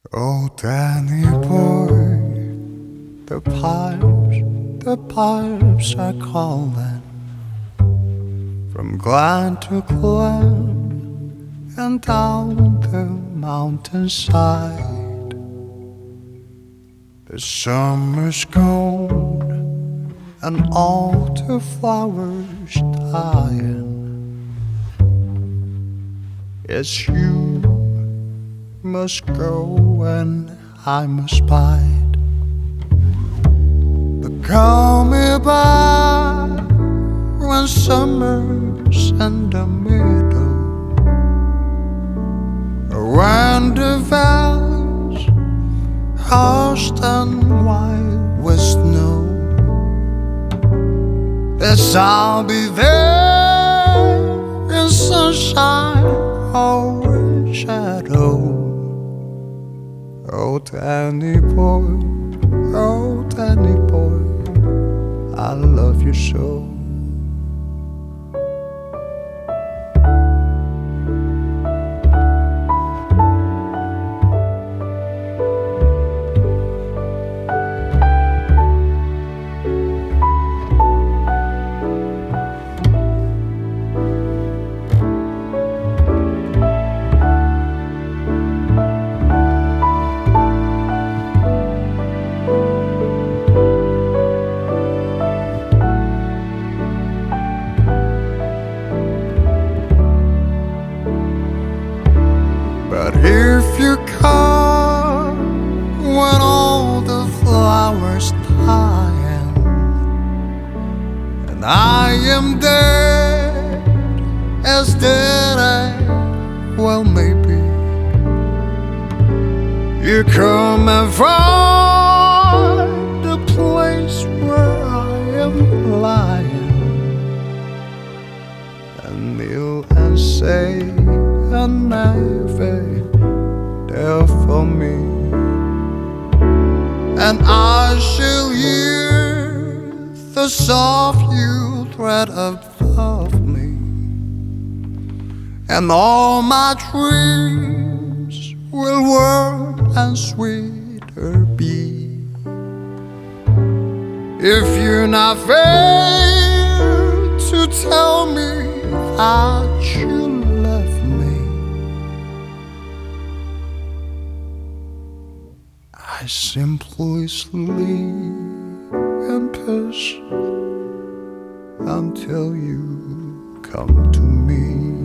Oh, Danny boy, the pipes are calling from glen to glen and down the mountainside. The summer's gone and all the flowers dying. It's you must go and I must bide. But call me back when summer's in the middle, when the valleys are stand white with snow. Yes, I'll be there in sunshine or in shadow. Oh, Danny boy, oh, Danny boy, I love you so. But if you come when all the flowers dying and I am dead, as dead I, well maybe you come and find the place where I am lying and kneel and say a never there for me, and I shall hear the soft you thread above me, and all my dreams will warm and sweeter be. If you not fail to tell me that you love me, I simply sleep in peace until you come to me.